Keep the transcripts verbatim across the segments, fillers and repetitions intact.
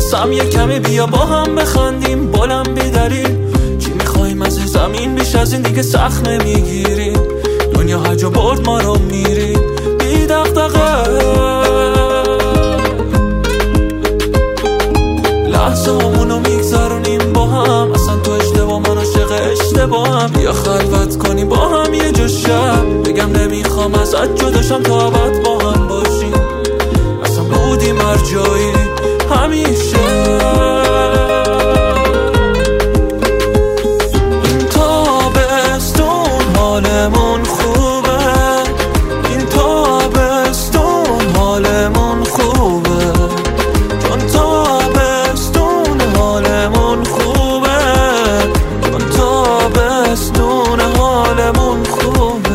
واسم یه کمی بیا با هم بخندیم بلم بیداریم. چی میخوایم از زمین بیش از این دیگه سخت نمیگیریم. دنیا هجا برد ما رو میریم بی دغدغه. لحظه همونو میگذرونیم با هم. اصلا تو اشتباه من عاشق اشتباهم. بیا خلوت کنیم با هم یه جا شب. بگم نمیخوام ازت جداشم تا ابد با هم باشیم. اصلا بودیم هر جایی همیشه. این تابستون حالمون خوبه. این تابستون حالمون خوبه. چون تابستون حالمون خوبه. چون تابستون حالمون خوبه.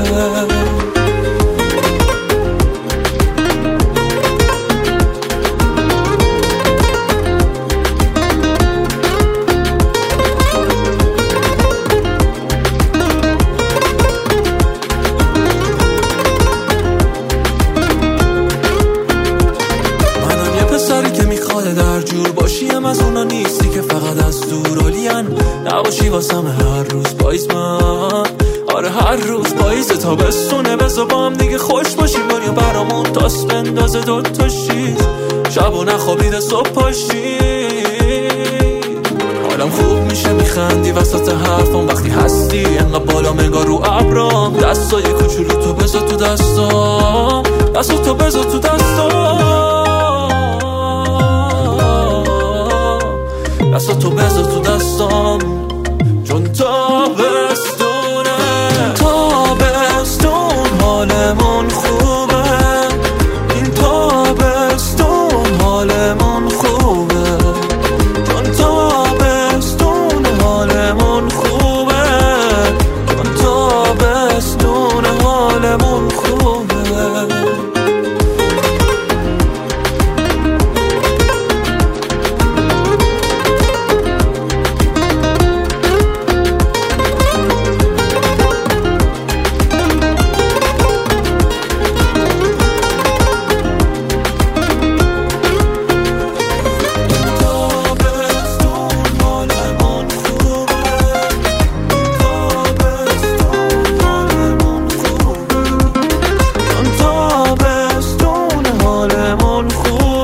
در جور باشیم از اونا نیستی که فقط از دور علین نباشی واسم هر روز پاییز من. آره هر روز پاییز تابستونه بذار با هم دیگه خوش باشیم. دنیا برامون تاس بندازه دوتا شیز. شب و نخوابیده صبح پاشی. حالم خوب میشه میخندی وسط حرفم وقتی هستی. انقدر بالا منگار رو ابرام. دستای کوچولو تو بذار تو دستام. دستو تو بذار تو دستام. دستا تو بذار تو دستام. چون تابستونه. تابستون حالمون خوبه. این تابستون حالمون خوبه. چون تابستون حالمون خوبه. چون تابستون حالمون خوبه.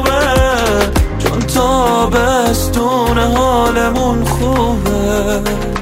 تابستون حالمون خوبه.